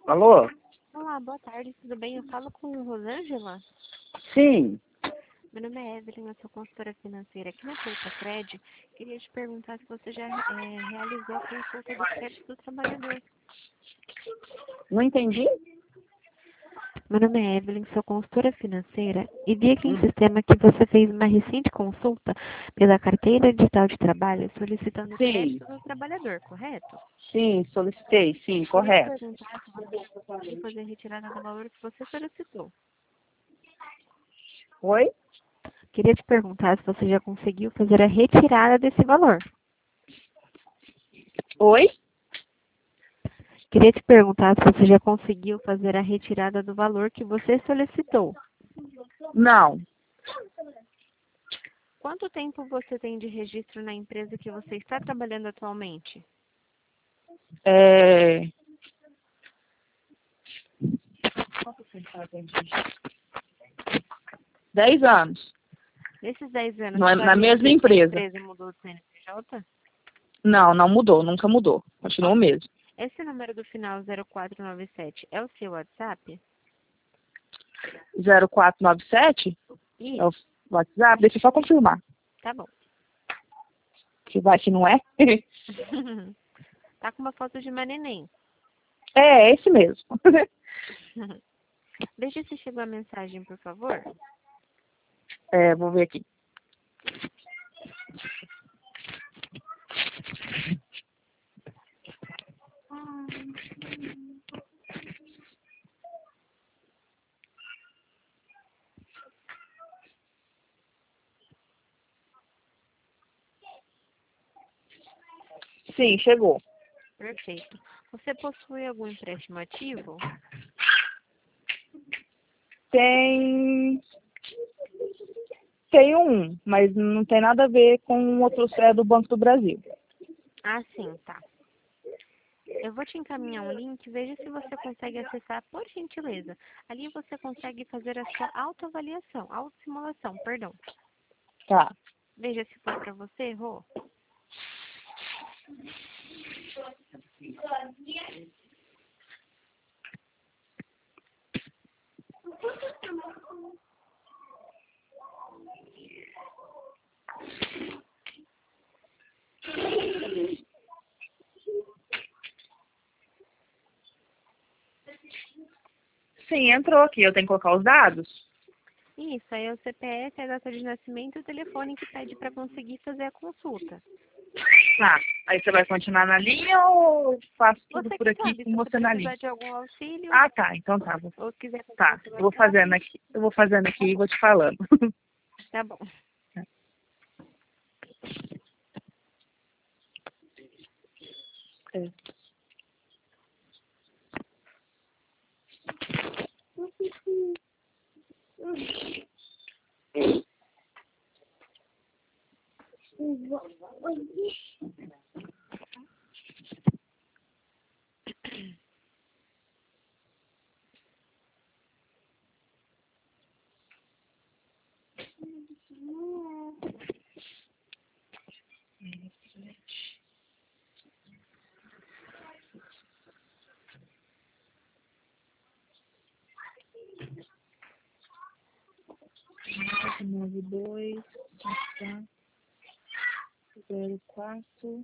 Alô? Olá, boa tarde, tudo bem? Eu falo com Rosângela. Sim. Meu nome é Evelyn, eu sou consultora financeira aqui na Cred. Queria te perguntar se você já realizou a consulta do crédito do trabalhador. Não entendi? Meu nome é Evelyn, sou consultora financeira e vi aqui no Hum. sistema que você fez uma recente consulta pela carteira digital de trabalho solicitando o Sim. crédito do trabalhador, correto? Sim, solicitei. Sim, Queria te correto. perguntar se você conseguiu fazer a retirada do valor que você solicitou. Oi? Queria te perguntar se você já conseguiu fazer a retirada desse valor. Oi? Queria te perguntar se você já conseguiu fazer a retirada do valor que você solicitou. Não. Quanto tempo você tem de registro na empresa que você está trabalhando atualmente? É... Quanto tempo ela tem de registro? 10 anos. Nesses 10 anos, Não é você na sabe mesma dizer se a empresa. empresa mudou de CNPJ? Não, não mudou. Nunca mudou. Continua o mesmo. Esse número do final 0497 é o seu WhatsApp? 0497 é o Isso, WhatsApp. Deixa eu só confirmar. tá bom. Que vai que não é? Tá com uma foto de uma neném. É esse mesmo. Veja se chegou a mensagem, por favor. É, vou ver aqui. Sim, chegou. Perfeito. Você possui algum empréstimo ativo? Tem mas não tem nada a ver com o outro do Banco do Brasil. Ah, sim, tá. Eu vou te encaminhar um link, veja se você consegue acessar, por gentileza. Ali você consegue fazer a sua autoavaliação, autossimulação, perdão. Tá. Veja se foi para você, Rô. Sim, entrou aqui. Eu tenho que colocar os dados? Isso, aí é o CPF, a data de nascimento e o telefone que pede para conseguir fazer a consulta. Tá. Aí você vai continuar na linha ou faço tudo Você por que aqui sabe, com se você você na linha? precisar de algum auxílio Ah, tá. Então tá. ou quiser continuar Tá. pelo Eu vou WhatsApp, fazendo aqui. Eu vou fazendo aqui e vou te falando. tá bom. É. Nove dois tá, 04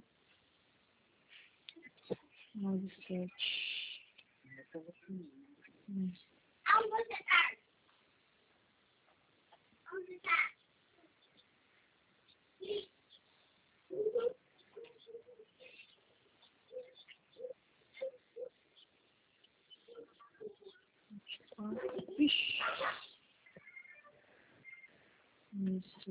97. Vixe. Isso.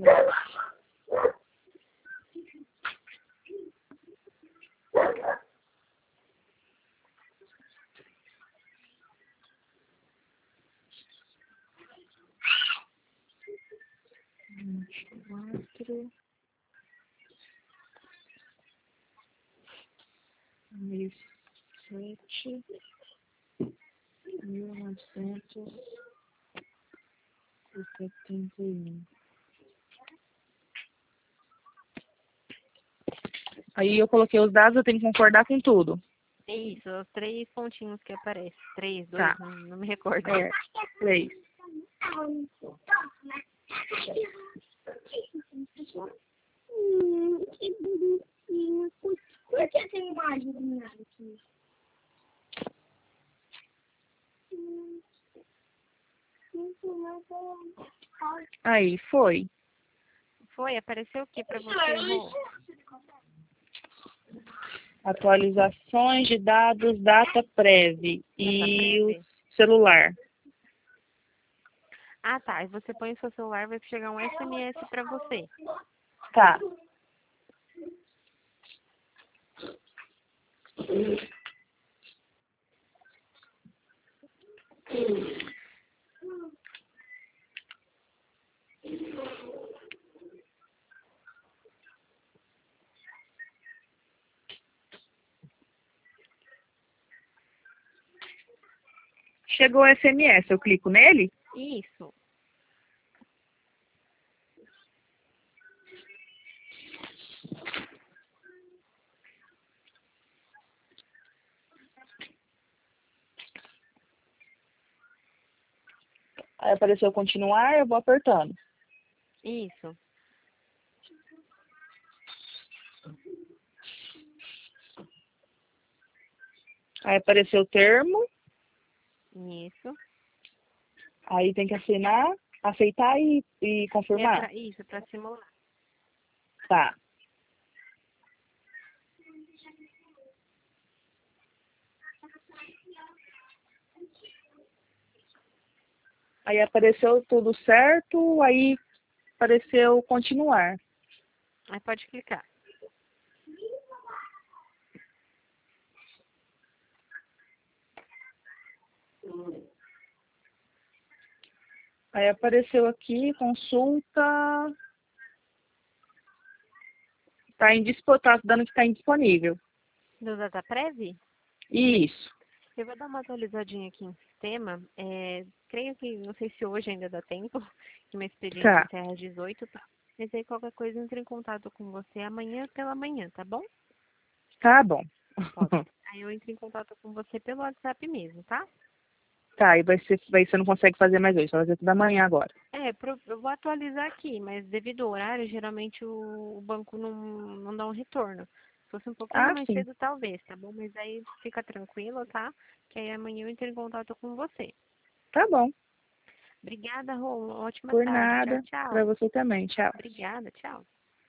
24, 17, 1971. Aí eu coloquei os dados, eu tenho que concordar com tudo. Isso, os 3 pontinhos que aparecem. 3, 2, Tá. não me recordo. É, 3. Que bonitinho. Por que tem imagem do Nike? Aí, foi. Foi? Apareceu o que pra você, Rô? Atualizações de dados, data prévia e prévia. o celular. Ah, tá. E você põe o seu celular, vai chegar um SMS pra você. Tá. Chegou o SMS, eu clico nele? Isso. Aí apareceu continuar, eu vou apertando. Isso. Aí apareceu o termo, Isso. aí tem que assinar, aceitar e confirmar. Isso, pra simular. Tá. Aí apareceu tudo certo, aí apareceu continuar. Aí pode clicar. Aí apareceu aqui, consulta. Tá dando que está indisponível. Do DataPrev? Isso. Eu vou dar uma atualizadinha aqui no sistema. Creio que, não sei se hoje ainda dá tempo, que meu expediente Tá. encerra às 18, tá? Mas aí qualquer coisa entre em contato com você amanhã pela manhã, tá bom? Tá bom. Pode. Aí eu entro em contato com você pelo WhatsApp mesmo, tá? Tá, e você não consegue fazer mais hoje, só vai fazer tudo amanhã agora. Eu vou atualizar aqui, mas devido ao horário, geralmente o banco não dá um retorno. Se fosse um pouquinho Ah, mais sim. cedo, talvez, tá bom? Mas aí fica tranquilo, tá? Que aí amanhã eu entro em contato com você. Tá bom. Obrigada, Rô. Uma ótima Por tarde. Tchau, nada. Pra tchau. você também. Tchau. Obrigada, tchau.